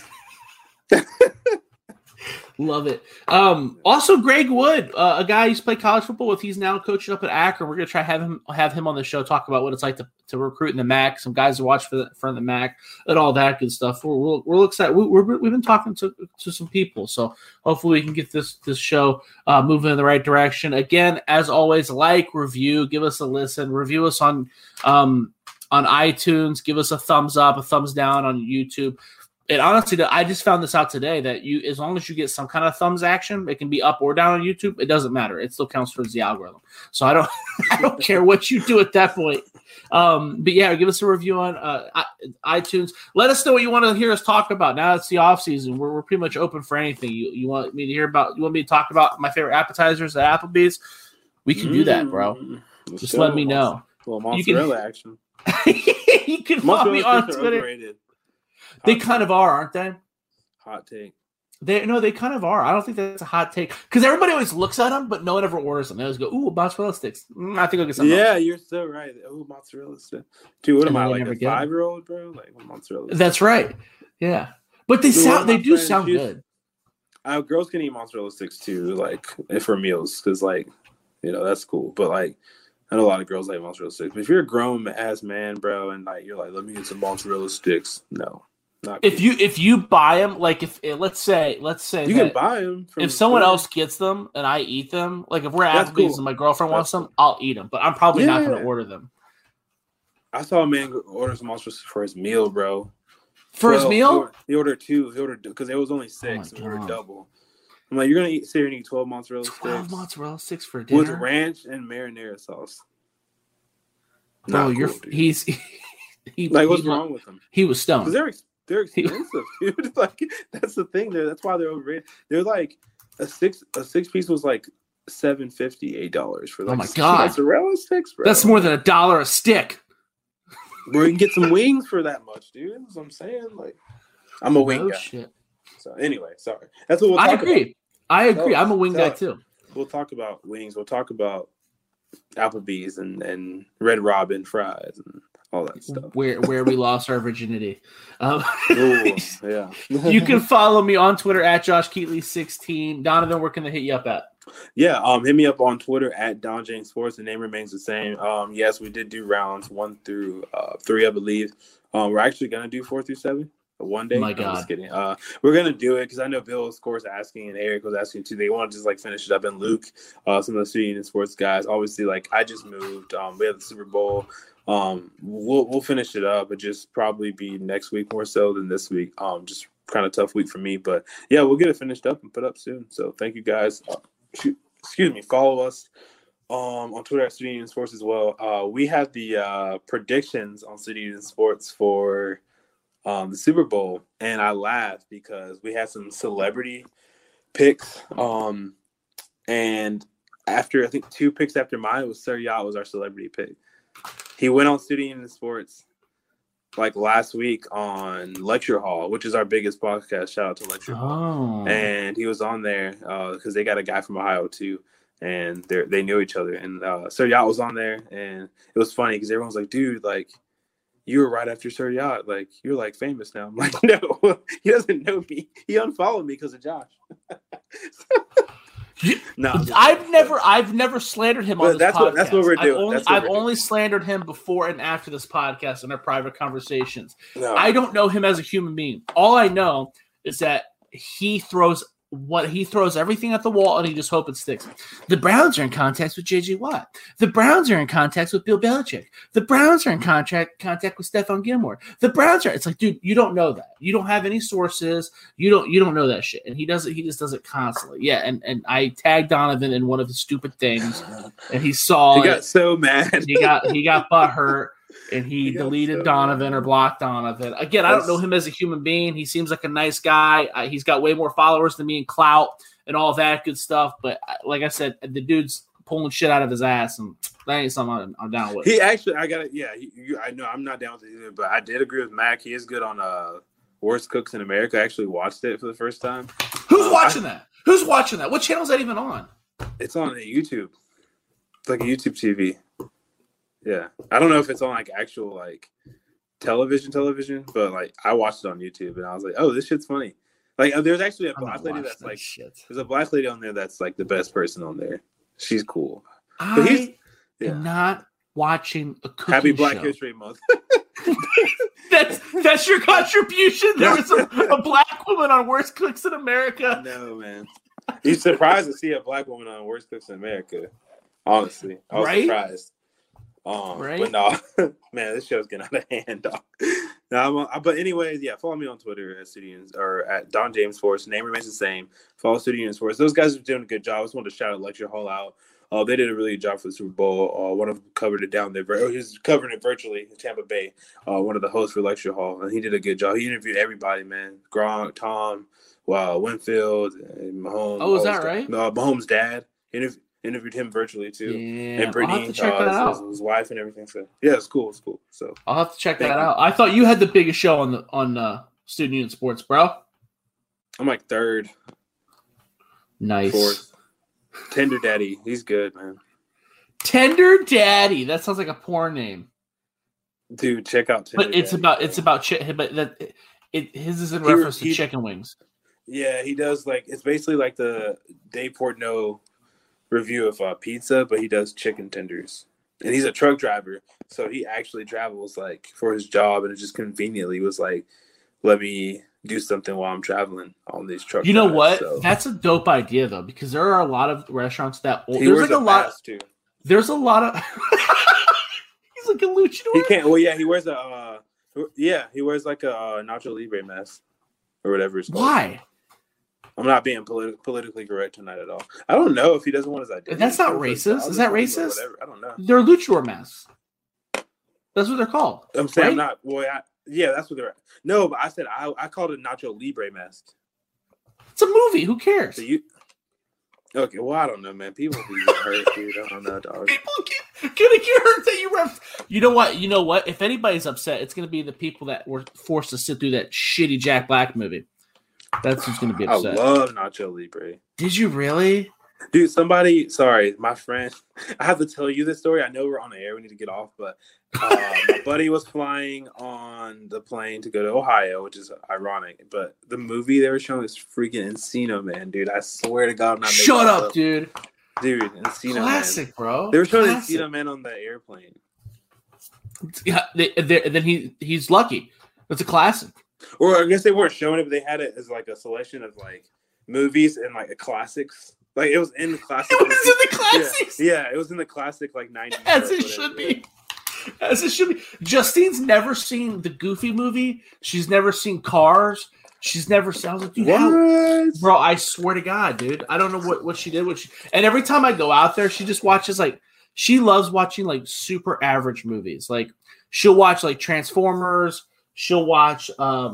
Love it. Also, Greg Wood, a guy I used to play college football with, he's now coaching up at Akron. We're gonna try have him on the show, talk about what it's like to recruit in the MAC, some guys to watch for the MAC, and all that good stuff. We're excited. We've been talking to some people, so hopefully we can get this show moving in the right direction. Again, as always, like, review, give us a listen, review us on iTunes, give us a thumbs up, a thumbs down on YouTube. And honestly, I just found this out today that as long as you get some kind of thumbs action, it can be up or down on YouTube. It doesn't matter. It still counts towards the algorithm. So I don't care what you do at that point. But yeah, give us a review on iTunes. Let us know what you want to hear us talk about. Now it's the off season. We're pretty much open for anything. You want me to hear about? You want me to talk about my favorite appetizers at Applebee's? We can do that, bro. Just let me know. Well, mozzarella action. You can follow me on Twitter. They kind of are, aren't they? Hot take. They kind of are. I don't think that's a hot take because everybody always looks at them, but no one ever orders them. They always go, "Ooh, mozzarella sticks." I think I'll get some. Yeah, you're so right. Oh, mozzarella sticks. Dude, what am I, like a 5-year-old, bro? Like mozzarella sticks. That's right. Yeah, but they do sound good. Girls can eat mozzarella sticks too, like for meals, because like, that's cool. But like, I know a lot of girls like mozzarella sticks. But if you're a grown ass man, bro, and like you're like, let me get some mozzarella sticks, no. If you buy them, like let's say you can buy them. If someone else gets them and I eat them, like if we're at Applebee's and my girlfriend wants them, I'll eat them. But I'm probably not going to order them. I saw a man order some mozzarella for his meal, bro. For his meal, he ordered 2. He ordered because it was only 6. So he ordered double. I'm like, you're gonna sit here and eat 12 mozzarella sticks. 12 mozzarella sticks for dinner with ranch and marinara sauce. Bro, what's wrong with him? He was stoned. They're expensive, dude. Like that's the thing. That's why they're overrated. They're like a six piece was like $7.50, $8 for like. Oh my god, mozzarella sticks, bro. That's more than $1 a stick. Bro, you can get some wings for that much, dude. That's what I'm saying. Like, I'm a wing guy. Shit. So anyway, sorry. That's what we'll talk about. I agree. I'm a wing guy too. We'll talk about wings. We'll talk about Applebee's and Red Robin fries and all that stuff. Where we lost our virginity. Ooh, yeah. You can follow me on Twitter at Josh Keatley16. Donovan, where can they hit you up at? Yeah, hit me up on Twitter at Don James Sports. The name remains the same. Yes, we did do rounds 1 through 3, I believe. We're actually gonna do 4 through 7 one day. My God. I'm just kidding. We're gonna do it because I know Bill, of course, asking and Eric was asking too. They want to just like finish it up, and Luke, some of the student and sports guys. Obviously, like I just moved. We have the Super Bowl. We'll finish it up. It just probably be next week more so than this week. Just kind of tough week for me, but yeah, we'll get it finished up and put up soon. So thank you guys. Excuse me. Follow us on Twitter at Student Union Sports as well. We have the predictions on Student Union Sports for the Super Bowl, and I laughed because we had some celebrity picks. And after I think 2 picks after mine, it was Sir Yacht was our celebrity pick. He went on Student Union Sports like last week on Lecture Hall, which is our biggest podcast. Shout out to Lecture Hall. And he was on there because they got a guy from Ohio too, and they knew each other. And Sir Yacht was on there, and it was funny because everyone's like, "Dude, like you were right after Sir Yacht. Like you're like famous now." I'm like, "No, he doesn't know me. He unfollowed me because of Josh." No, I've never slandered him on this podcast. That's what we're doing. I've only slandered him before and after this podcast in our private conversations. No. I don't know him as a human being. All I know is that he throws everything at the wall and he just hope it sticks. The Browns are in contact with J.J. Watt. The Browns are in contact with Bill Belichick. The Browns are in contact with Stephon Gilmore. The Browns are. It's like, dude, you don't know that. You don't have any sources. You don't know that shit. And he does it. He just does it constantly. Yeah. And I tagged Donovan in one of his stupid things, and he saw. He got so mad. He got butthurt. And he deleted Donovan or blocked Donovan. Again, I don't know him as a human being. He seems like a nice guy. He's got way more followers than me and clout and all that good stuff. But like I said, the dude's pulling shit out of his ass, and that ain't something I'm down with. He actually, I got it. Yeah, I know I'm not down with it either, but I did agree with Mac. He is good on Worst Cooks in America. I actually watched it for the first time. Who's watching that? Who's watching that? What channel is that even on? It's on YouTube. It's like a YouTube TV. Yeah, I don't know if it's on like actual like television, but like I watched it on YouTube and I was like, oh, this shit's funny. Like there's actually a black lady that's like there's a black lady on there that's like the best person on there. She's cool. I am not watching a cooking Happy Black show. History Month. That's your contribution. There was a black woman on Worst Cooks in America. No, man. You're surprised to see a black woman on Worst Cooks in America. Honestly, I was surprised. Right? But no, man, this show's getting out of hand, dog. No, but anyways, yeah, follow me on Twitter at Studians or at Don James Sports. Name remains the same. Follow Studians Sports. Those guys are doing a good job. I just wanted to shout out Lecture Hall out. They did a really good job for the Super Bowl. One of them covered it down there. He's covering it virtually in Tampa Bay. One of the hosts for Lecture Hall, and he did a good job. He interviewed everybody, man. Gronk, Tom, Winfield, and Mahomes. Oh, is that right? Mahomes' dad. Interviewed him virtually too, Yeah, and Brittany, I'll have to check that out. his wife and everything. So yeah, it's cool. It's cool. So I'll have to check that out. I thought you had the biggest show on Student Union Sports, bro. I'm like third, Nice. fourth. Tender Daddy, he's good, man. Tender Daddy. That sounds like a porn name. Dude, check out Tender But it's Daddy, about bro. it's about his is in reference to chicken wings. Yeah, he does it's basically like the Dave Portnoy review of pizza, but he does chicken tenders. And he's a truck driver, so he actually travels for his job, and it just conveniently was let me do something while I'm traveling on these trucks. You know what? So. That's a dope idea though, because there are a lot of restaurants that there's a lot too. There's a lot of he's like a luchador. He can't. Well, yeah, he wears he wears like a Nacho Libre mask or whatever it's called. Why? I'm not being politically correct tonight at all. I don't know if he doesn't want his identity. That's not racist. Is that racist? I don't know. They're luchador masks. That's what they're called. I'm saying right? I'm not. Boy, yeah, that's what they're. No, but I said I called it Nacho Libre mask. It's a movie. Who cares? So okay, well, I don't know, man. People get hurt, dude. I don't know, dog. People gonna get hurt that you ref. You know what? You know what? If anybody's upset, it's gonna be the people that were forced to sit through that shitty Jack Black movie. That's who's gonna be upset. I love Nacho Libre. Did you really? Dude, sorry, my friend. I have to tell you this story. I know we're on the air. We need to get off, but my buddy was flying on the plane to go to Ohio, which is ironic. But the movie they were showing is freaking Encino Man, dude. I swear to God, I'm not making Shut up, dude. Dude, Encino Classic, Man. Bro. They were showing Encino Man on the airplane. Yeah, then he's lucky. It's a classic. Or I guess they weren't showing it, but they had it as like a selection of movies and a classics. It was in the classic. It was in the classics. Yeah, it was in the classic 90s. As it should be. As it should be. Justine's never seen the Goofy movie. She's never seen Cars. She's never seen. I was like, dude, what? Bro, I swear to God, dude. I don't know what she did. And every time I go out there, she just watches she loves watching super average movies. She'll watch Transformers. She'll watch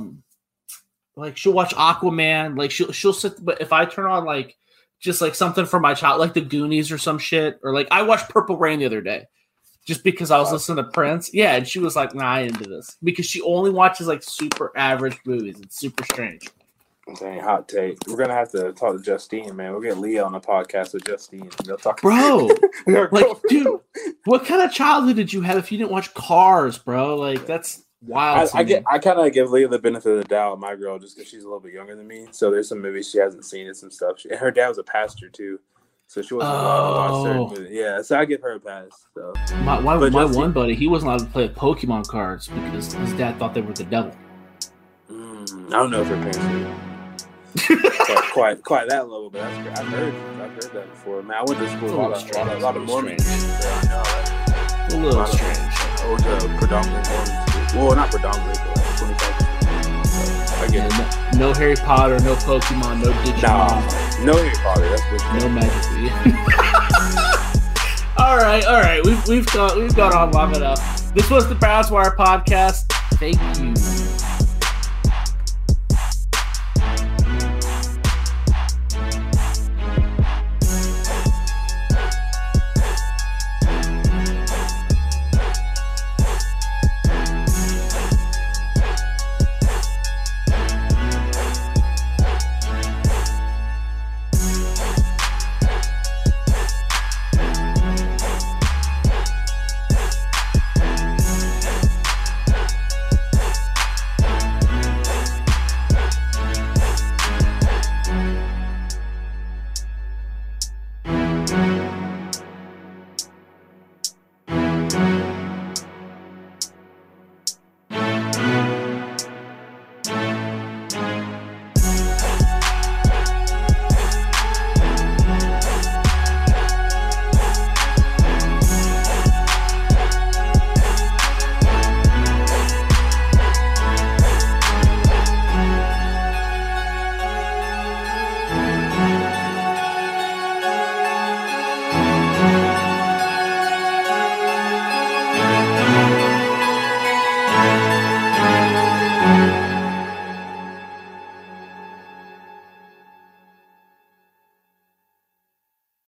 she'll watch Aquaman. She'll sit. But if I turn on just something for my child, the Goonies or some shit, or I watched Purple Rain the other day, just because I was listening to Prince. Yeah, and she was like, "Nah, I ain't into this," because she only watches super average movies. It's super strange. Dang, hot take. We're gonna have to talk to Justine, man. We'll get Leah on the podcast with Justine. They'll talk. Bro, dude, what kind of childhood did you have if you didn't watch Cars, bro? That's wild. I kind of give Leah the benefit of the doubt, my girl, just because she's a little bit younger than me. So there's some movies she hasn't seen and some stuff. And her dad was a pastor too, so she wasn't allowed to watch certain movies. Yeah, so I give her a pass. So my one buddy, he wasn't allowed to play Pokemon cards because his dad thought they were the devil. I don't know if her parents were quite that level, but I've heard that before. Man, I went to school with a lot of Mormons. A little strange. I went to predominantly Mormons. Well, not predominantly, but 25%. So I get it. No Harry Potter, no Pokemon, no Digimon. Nah, no Harry Potter. That's what. No Magic. All right. We've gone on long enough. This was the Browns Wire podcast. Thank you.